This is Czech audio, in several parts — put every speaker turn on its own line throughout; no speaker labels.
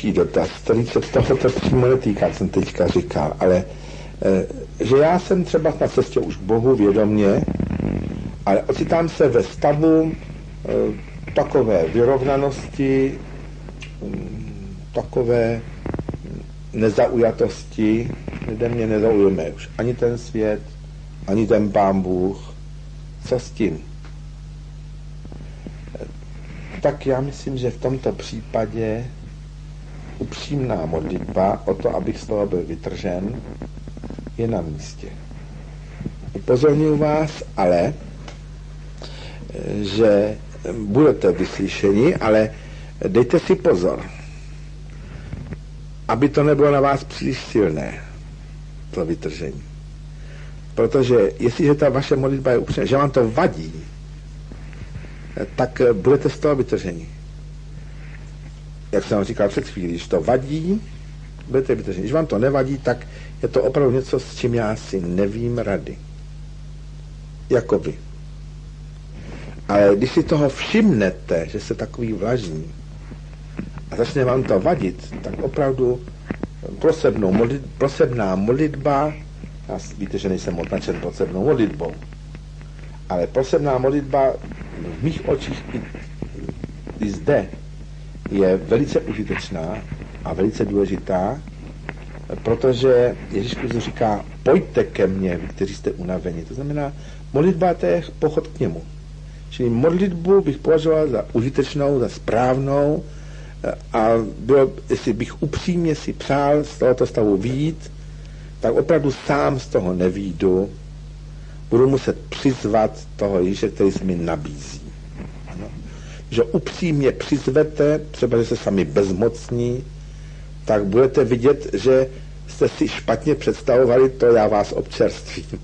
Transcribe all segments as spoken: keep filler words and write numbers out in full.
další dotaz, který se tohoto přímo netýká, jsem teďka říkal, ale e, že já jsem třeba na cestě už k Bohu vědomě, ale ocitám se ve stavu e, takové vyrovnanosti, m, takové nezaujatosti, kde mě nezaujme už ani ten svět, ani ten Pán Bůh. Co s tím? Tak já myslím, že v tomto případě upřímná modlitba o to, abych z toho byl vytržen, je na místě. Upozorňuji vás ale, že budete vyslyšeni, ale dejte si pozor, aby to nebylo na vás příliš silné, to vytržení. Protože jestliže ta vaše modlitba je upřímná, že vám to vadí, tak budete z toho vytrženi. Jak jsem vám říkal před chvílí, když to vadí, budete vytrženi. Když vám to nevadí, tak je to opravdu něco, s čím já si nevím rady. Jako vy. Ale když si toho všimnete, že se takový vlažní a začne vám to vadit, tak opravdu prosebnou modlit, prosebná modlitba, já víte, že nejsem označen prosebnou modlitbou, ale prosebná modlitba v mých očích i, i zde je velice užitečná a velice důležitá, protože Ježíš Kristus říká, pojďte ke mně, vy, kteří jste unaveni. To znamená, modlitba to je pochod k němu. Čili modlitbu bych považoval za užitečnou, za správnou a bylo, jestli bych upřímně si přál z tohoto stavu vyjít, tak opravdu sám z toho nevyjdu, budu muset přizvat toho Ježíše, který se mi nabízí. Ano. Že upřímně přizvete, třeba že se sami bezmocní, tak budete vidět, že jste si špatně představovali, to já vás občerstvím.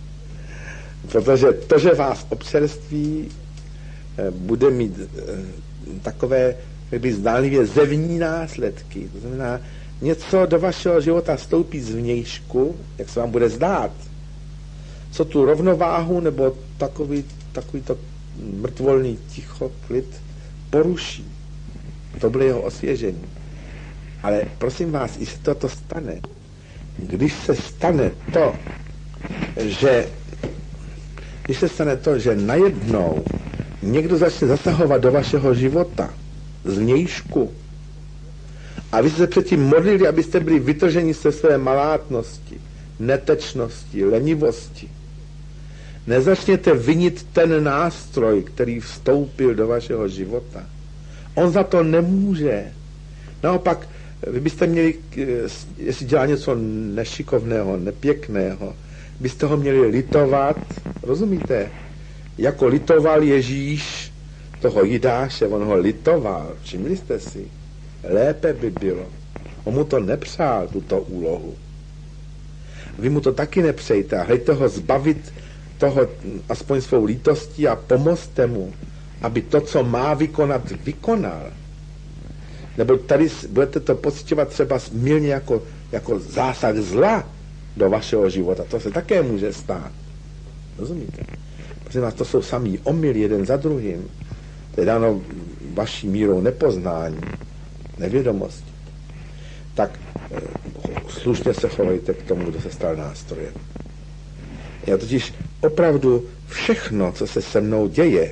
Protože to, že vás občerství, bude mít takové, jak by zdánlivě zevní následky. To znamená, něco do vašeho života vstoupí zvnějšku, jak se vám bude zdát. Co tu rovnováhu nebo takový, takový to mrtvolný ticho, klid poruší. To bylo jeho osvěžení. Ale prosím vás, i se toto stane. Když se stane to, že když se stane to, že najednou někdo začne zasahovat do vašeho života zvnějšku a vy jste se předtím modlili, abyste byli vytrženi ze své malátnosti, netečnosti, lenivosti. Nezačněte vinit ten nástroj, který vstoupil do vašeho života. On za to nemůže. Naopak, vy byste měli, jestli dělá něco nešikovného, nepěkného, byste ho měli litovat, rozumíte? Jako litoval Ježíš toho Jidáše, on ho litoval, všimli jste si? Lépe by bylo. On mu to nepřál, tuto úlohu. Vy mu to taky nepřejte a hlejte ho zbavit toho aspoň svou lítostí a pomozte mu, aby to, co má vykonat, vykonal. Nebo tady budete to pociťovat třeba mylně jako, jako zásah zla do vašeho života. To se také může stát. Rozumíte? Prosím vás, to jsou samý omyl jeden za druhým. To je dáno vaší mírou nepoznání, nevědomosti. Tak e, slušně se chovejte k tomu, kdo se stal nástrojem. Já totiž opravdu všechno, co se se mnou děje,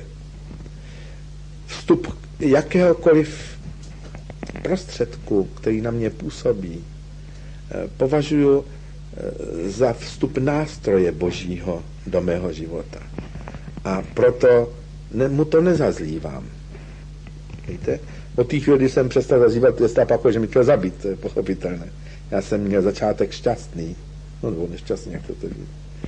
vstup jakéhokoliv prostředku, který na mě působí, e, považuji e, za vstup nástroje Božího do mého života. A proto ne, mu to nezazlívám. Víte? Od té chvíli, kdy jsem přestal zazlívat, je to pak, že mi chtěl zabít, to je pochopitelné. Já jsem měl začátek šťastný. No nebo nešťastný, jak to tedy.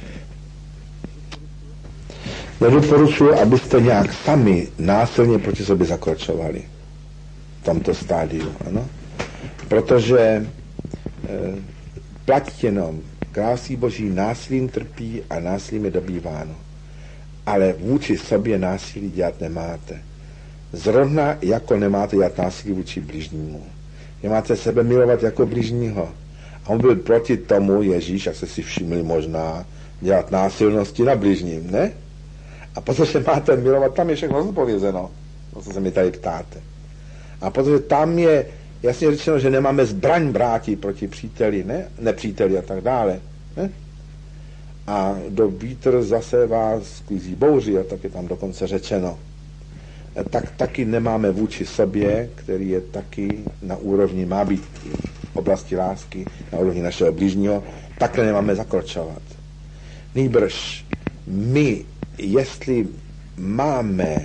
Nedoporučuji, abyste nějak sami násilně proti sobě zakročovali v tomto stádiu, ano? Protože e, platí jenom, království Boží násilím trpí a násilím je dobýváno. Ale vůči sobě násilí dělat nemáte. Zrovna jako nemáte dělat násilí vůči bližnímu. Nemáte sebe milovat jako bližního. A on byl proti tomu, Ježíš, jak se si všimli možná, dělat násilnosti na bližním, ne? A protože máte milovat, tam je všechno zodpovězeno, no co se mi tady ptáte. A protože tam je, jasně řečeno, že nemáme zbraň bráti proti příteli, ne? Nepříteli a tak dále. Ne? A do vítr zase vás sklízí bouři, a tak je tam dokonce řečeno. Tak taky nemáme vůči sobě, který je taky na úrovni, má být v oblasti lásky, na úrovni našeho blížního, takhle nemáme zakročovat. Nýbrž my, jestli máme e,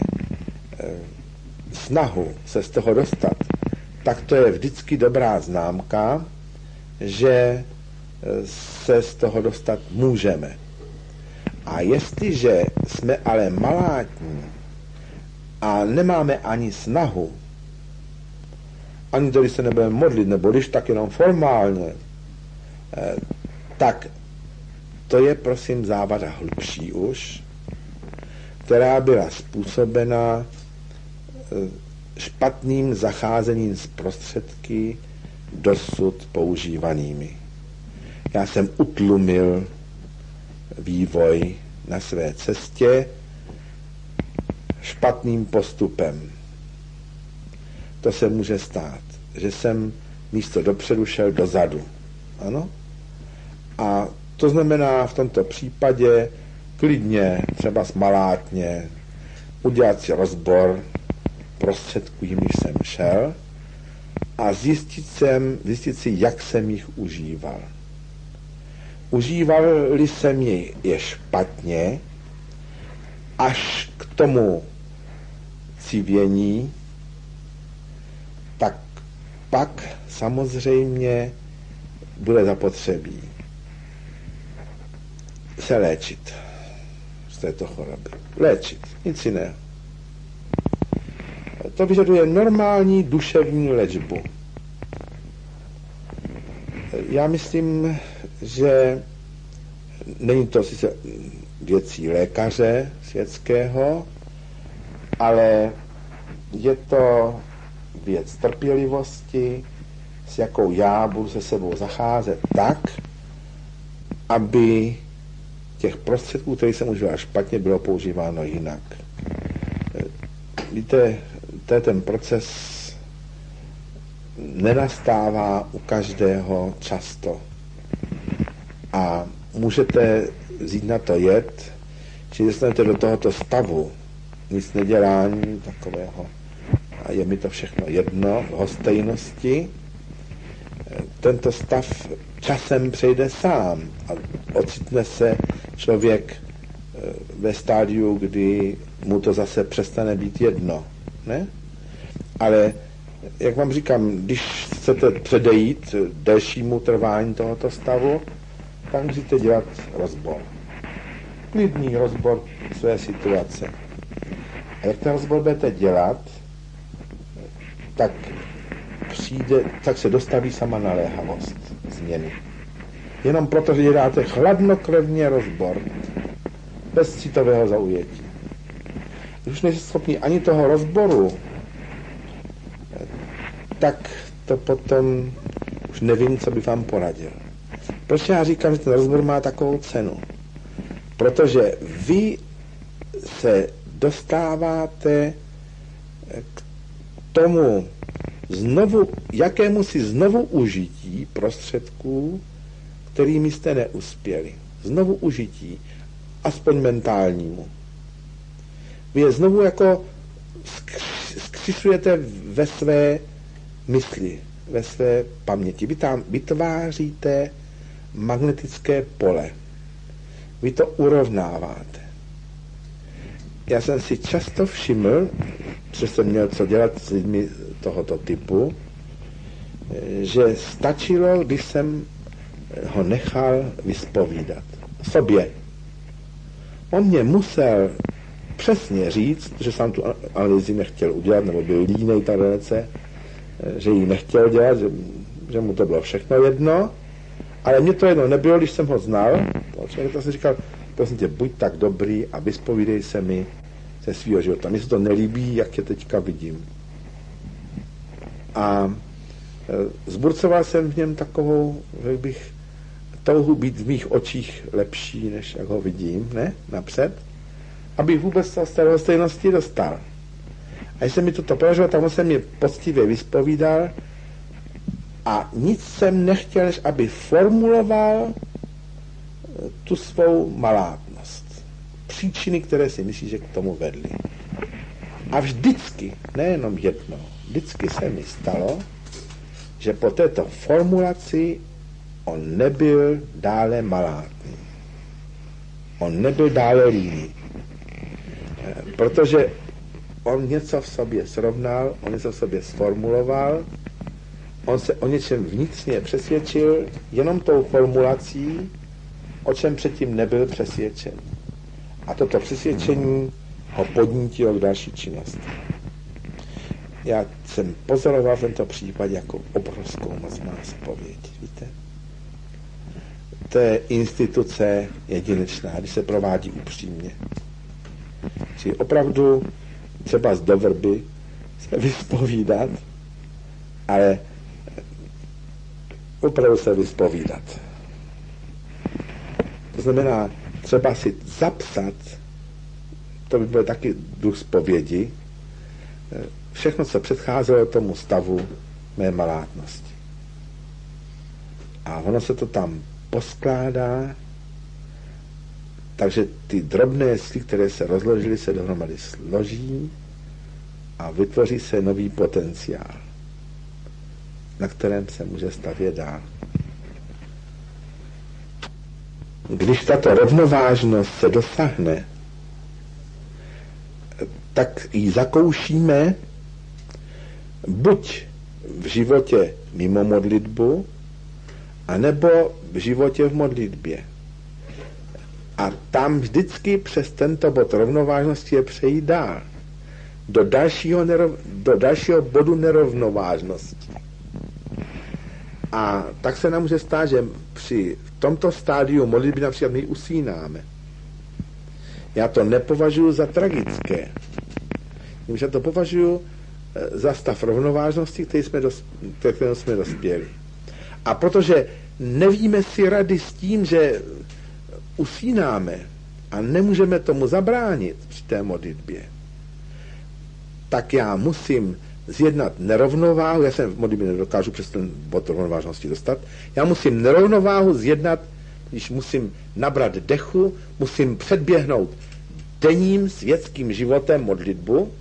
snahu se z toho dostat, tak to je vždycky dobrá známka, že se z toho dostat můžeme. A jestliže jsme ale malátní a nemáme ani snahu, ani když se nebudeme modlit, nebo když tak jenom formálně, tak to je, prosím, závada hlubší už, která byla způsobena špatným zacházením s prostředky dosud používanými. Já jsem utlumil vývoj na své cestě špatným postupem. To se může stát, že jsem místo dopředu šel dozadu. Ano? A to znamená v tomto případě klidně, třeba smalátně, udělat si rozbor prostředků, jimiž jsem šel, a zjistit, jsem, zjistit si, jak jsem jich užíval. Užíval-li jsem je, je špatně, až k tomu civění, tak pak samozřejmě bude zapotřebí se léčit z této choroby. Léčit, nic jiného. To vyžaduje normální duševní léčbu. Já myslím, že není to sice věcí lékaře světského, ale je to věc trpělivosti, s jakou já budu se sebou zacházet tak, aby těch prostředků, které jsem užíval špatně, bylo používáno jinak. Víte, to je ten proces nenastává u každého často. A můžete vzít na to jet, či dostanete do tohoto stavu nic nedělání takového a je mi to všechno jedno, hostejnosti. Tento stav časem přejde sám a ocitne se člověk ve stádiu, kdy mu to zase přestane být jedno. Ne? Ale, jak vám říkám, když chcete předejít delšímu trvání tohoto stavu, tak musíte dělat rozbor. Klidný rozbor své situace. A jak ten rozbor budete dělat, tak přijde, tak se dostaví sama naléhavost změny. Jenom proto, že děláte chladnokrevně rozbor, bez citového zaujetí. Když už nejste schopni ani toho rozboru, tak to potom už nevím, co bych vám poradil. Proč já říkám, že ten rozbor má takovou cenu? Protože vy se dostáváte k tomu znovu, jakému si znovu užití prostředků, kterými jste neuspěli. Znovu užití, aspoň mentálnímu. Vy je znovu jako skřišujete ve své mysli, ve své paměti. Vy tam vytváříte magnetické pole. Vy to urovnáváte. Já jsem si často všiml, že jsem měl co dělat s lidmi tohoto typu, že stačilo, když jsem ho nechal vyspovídat. Sobě. On mě musel přesně říct, že jsem tu analýzi nechtěl udělat, nebo byl línej ta relace, že ji nechtěl dělat, že, že mu to bylo všechno jedno, ale mně to jedno nebylo, když jsem ho znal, to jsem říkal, prosím tě, buď tak dobrý a vyspovídej se mi ze svýho života. Mně se to nelíbí, jak tě teďka vidím. A zburcoval jsem v něm takovou, že bych touhu být v mých očích lepší, než jak ho vidím, ne, napřed, abych vůbec z té stejnosti dostal. A když se mi toto podařilo, tak on se mě poctivě vyspovídal A nic jsem nechtěl, než aby formuloval tu svou malátnost. Příčiny, které si myslí, že k tomu vedly. A vždycky, nejenom jednou, vždycky se mi stalo, že po této formulaci on nebyl dále malátný. On nebyl dále líný. Protože on něco v sobě srovnal, on něco v sobě sformuloval, on se o něčem vnitřně přesvědčil jenom tou formulací, o čem předtím nebyl přesvědčen. A toto přesvědčení ho podnítilo k další činnosti. Já jsem pozoroval v tento případ jako obrovskou moc má zpověď, víte? To je instituce jedinečná, když se provádí upřímně. Čili opravdu třeba z dovrby se vyspovídat, ale opravdu se vyspovídat. To znamená třeba si zapsat, to by byl taky duch zpovědi, všechno, co předcházelo tomu stavu mé malátnosti. A ono se to tam poskládá, takže ty drobné sly, které se rozložily, se dohromady složí a vytvoří se nový potenciál, na kterém se může stavět dál. Když tato rovnovážnost se dosáhne, tak ji zakoušíme buď v životě mimo modlitbu, anebo v životě v modlitbě. A tam vždycky přes tento bod rovnovážnosti je přejít dál. Do dalšího, nerov, do dalšího bodu nerovnovážnosti. A tak se nám může stát, že při tomto stádiu modlitby například my usínáme. Já to nepovažuji za tragické. Já to považuji za stav rovnovážnosti, který jsme, dos, kterému jsme dospěli. A protože nevíme si rady s tím, že usínáme a nemůžeme tomu zabránit při té modlitbě, tak já musím zjednat nerovnováhu, já jsem v modlitbě nedokážu přes ten bod rovnovážnosti dostat, já musím nerovnováhu zjednat, když musím nabrat dechu, musím předběhnout denním světským životem modlitbu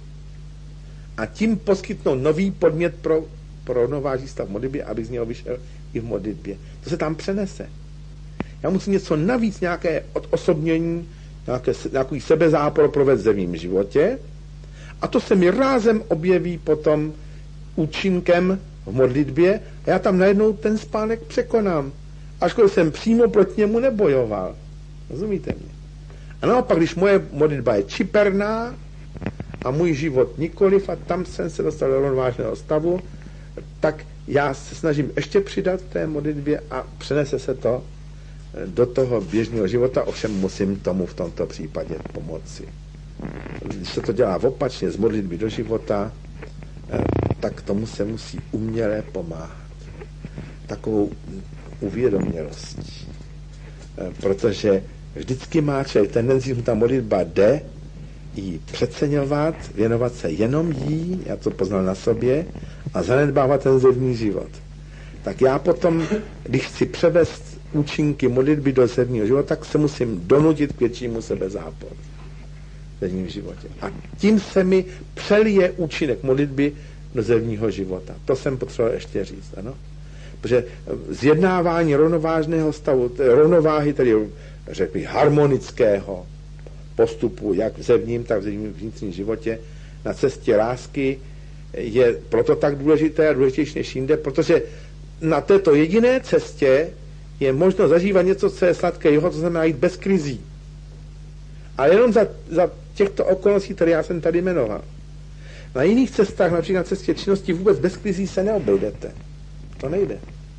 a tím poskytnout nový podmět pro, pro rovnováží stav v modlitbě, aby z něho vyšel i v modlitbě. To se tam přenese. Já musím něco navíc, nějaké odosobnění, nějaké, nějaký sebezápor provést v mým životě a to se mi rázem objeví potom účinkem v modlitbě a já tam najednou ten spánek překonám. Ačkoliv jsem přímo proti němu nebojoval. Rozumíte mě? A naopak, když moje modlitba je čiperná a můj život nikoliv a tam jsem se dostal do rovnovážného stavu, tak já se snažím ještě přidat v té modlitbě a přenese se to do toho běžného života, ovšem musím tomu v tomto případě pomoci. Když se to dělá opačně z modlitby do života, tak tomu se musí uměle pomáhat. Takovou uvědomělostí. Protože vždycky má člověk tendenci, že ta modlitba jde, ji přeceňovat, věnovat se jenom jí, já to poznal na sobě, a zanedbávat ten zevní život. Tak já potom, když chci převést účinky modlitby do zevního života, tak se musím donutit k většímu sebezáporu v zevním životě. A tím se mi přelije účinek modlitby do zevního života. To jsem potřeboval ještě říct, ano? Protože zjednávání rovnovážného stavu, rovnováhy, tedy řekl bych harmonického postupu, jak v zevním, tak v zevním vnitřním životě, na cestě lásky je proto tak důležité a důležitější než jinde, protože na této jediné cestě je možno zažívat něco, co je sladkého, to znamená jít bez krizí. Ale jenom za, za těchto okolností, které já jsem tady jmenoval. Na jiných cestách, například na cestě činnosti, vůbec bez krizí se neobejdete. To nejde.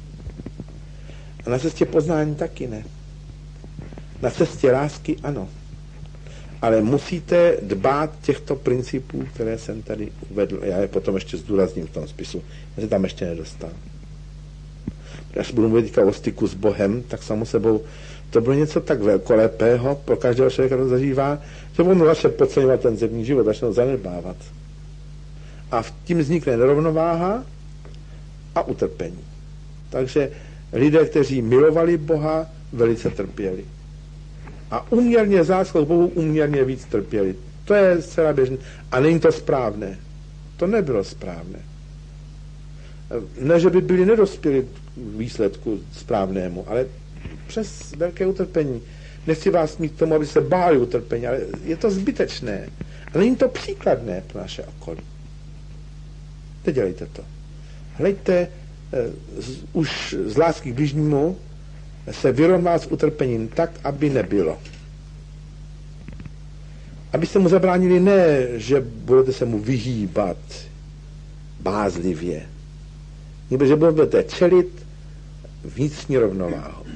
A na cestě poznání taky ne. Na cestě lásky ano. Ale musíte dbát těchto principů, které jsem tady uvedl. Já je potom ještě zdůrazním v tom spisu. Já se tam ještě nedostal. Až budu mluvit o styku s Bohem, tak samo sebou to bylo něco tak velkolepého, pro každého člověka to zažívá, že on začne podceňovat ten zemní život, začne ho zanedbávat. A v tím vznikne nerovnováha a utrpení. Takže lidé, kteří milovali Boha, velice trpěli. A uměrně záskal Bohu uměrně víc trpěli. To je zcela běžné. A není to správné. To nebylo správné. Ne, že by byli nedospěli k výsledku správnému, ale přes velké utrpení. Nechci vás mít k tomu, aby se báli utrpení, ale je to zbytečné. A není to příkladné pro naše okolí. Nedělejte to. Hleďte z, už z lásky k bližnímu se vyrovnat s utrpením tak, aby nebylo. Abyste mu zabránili ne, že budete se mu vyhýbat bázlivě, nebo že budete čelit vnitřní rovnováhu.